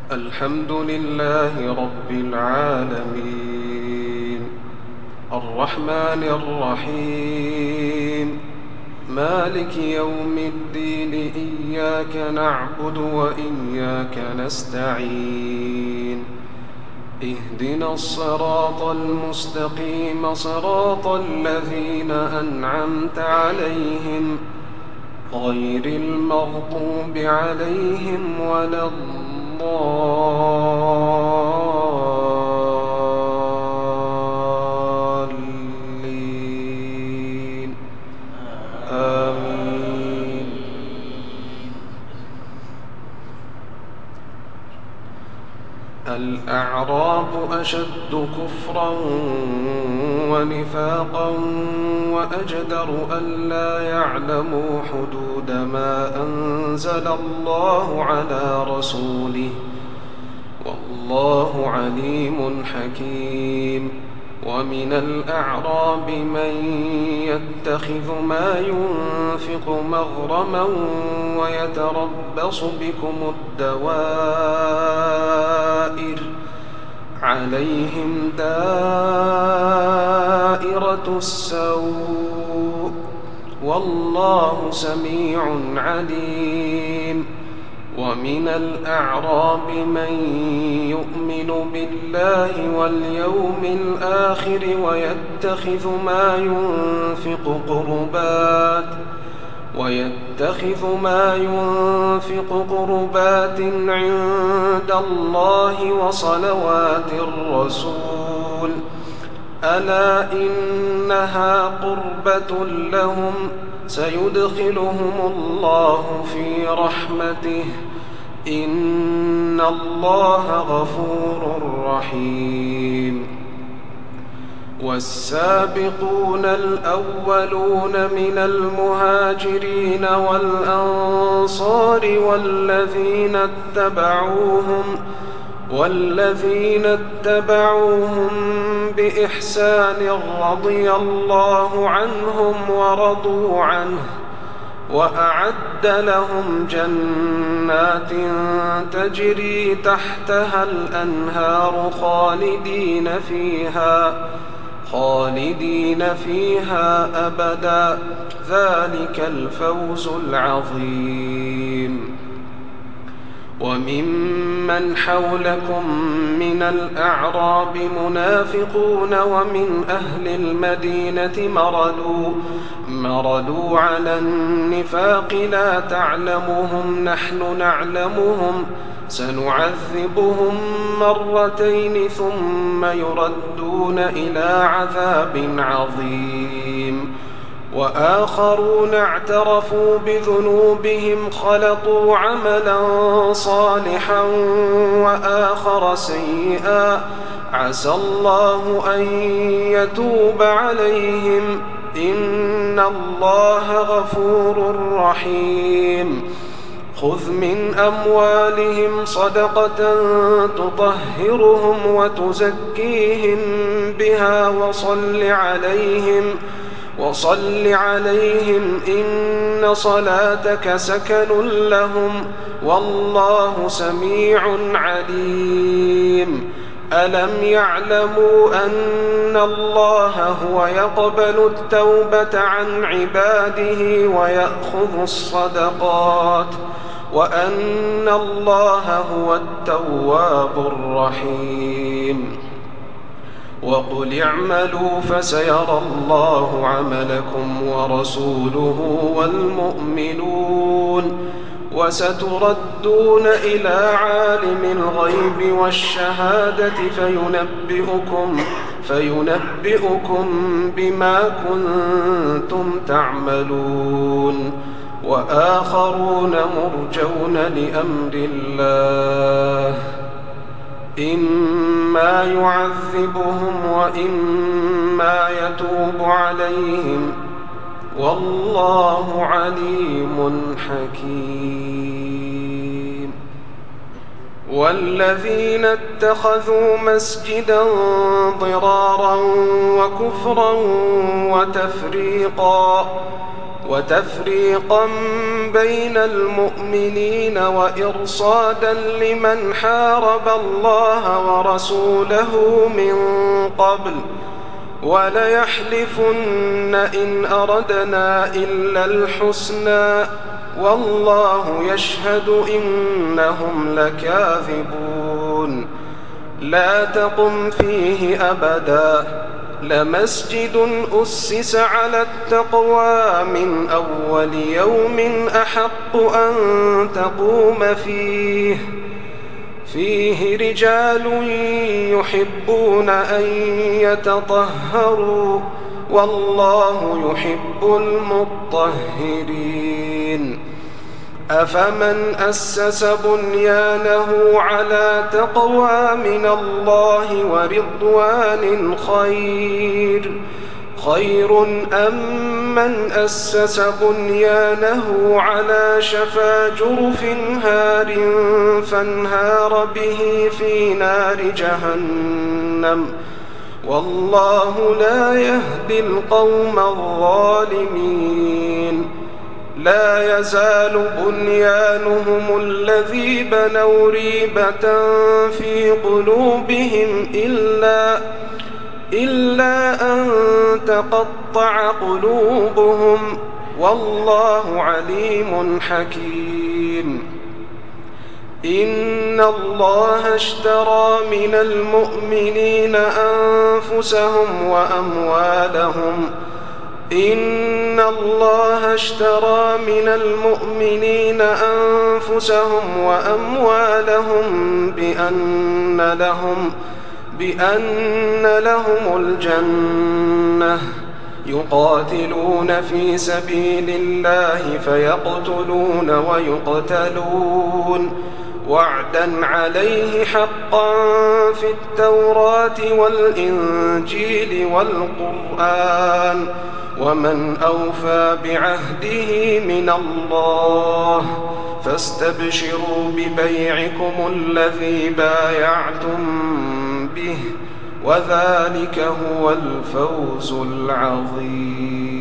الحمد لله رب العالمين الرحمن الرحيم مالك يوم الدين إياك نعبد وإياك نستعين اهدنا الصراط المستقيم صراط الذين أنعمت عليهم غير المغضوب عليهم ولا الضالين آمين. الأعراب أشد كفرا ونفاقا وأجدر ألا يعلموا حدود ما أنزل الله على رسوله والله عليم حكيم. ومن الأعراب من يتخذ ما ينفق مغرما ويتربص بكم الدوائر عليهم دائرة السوء والله سميع عليم. ومن الأعراب من يؤمن بالله واليوم الآخر ويتخذ ما ينفق قربات عند الله وصلوات الرسول ألا إنها قربة لهم سيدخلهم الله في رحمته إن الله غفور رحيم. والسابقون الأولون من المهاجرين والأنصار والذين اتبعوهم بإحسان رضي الله عنهم ورضوا عنه وأعد لهم جنات تجري تحتها الأنهار خالدين فيها أبدا ذلك الفوز العظيم. وممن حولكم من الأعراب منافقون ومن أهل المدينة مردوا على النفاق لا تعلمهم نحن نعلمهم سنعذبهم مرتين ثم يردون إلى عذاب عظيم. وآخرون اعترفوا بذنوبهم خلطوا عملا صالحا وآخر سيئا عسى الله أن يتوب عليهم إن الله غفور رحيم. خذ من أموالهم صدقة تطهرهم وتزكيهم بها وصل عليهم إن صلاتك سكن لهم والله سميع عليم. ألم يعلموا أن الله هو يقبل التوبة عن عباده ويأخذ الصدقات وأن الله هو التواب الرحيم. وقل اعملوا فسيرى الله عملكم ورسوله والمؤمنون وستردون إلى عالم الغيب والشهادة فينبئكم بما كنتم تعملون. وآخرون مرجون لأمر الله إما يعذبهم وإما يتوب عليهم والله عليم حكيم. والذين اتخذوا مسجدا ضرارا وكفرا وتفريقا بين المؤمنين وإرصادا لمن حارب الله ورسوله من قبل وليحلفن إن أردنا إلا الحسنى والله يشهد إنهم لكاذبون لا تقم فيه أبدا لمسجد أسس على التقوى من أول يوم أحق أن تقوم فيه رجال يحبون أن يتطهروا والله يحب المطهرين أفمن أسس بنيانه على تقوى من الله ورضوان خير أم من أسس بنيانه على شفا جرف هار فانهار به في نار جهنم والله لا يهدي القوم الظالمين لا يزال بنيانهم الذي بنوا ريبة في قلوبهم إلا أن تقطع قلوبهم والله عليم حكيم إن الله اشترى من المؤمنين أنفسهم وأموالهم بأن لهم الجنة يقاتلون في سبيل الله فيقتلون ويقتلون وعدا عليه حقا في التوراة والإنجيل والقرآن ومن أوفى بعهده من الله فاستبشروا ببيعكم الذي بايعتم به وذلك هو الفوز العظيم.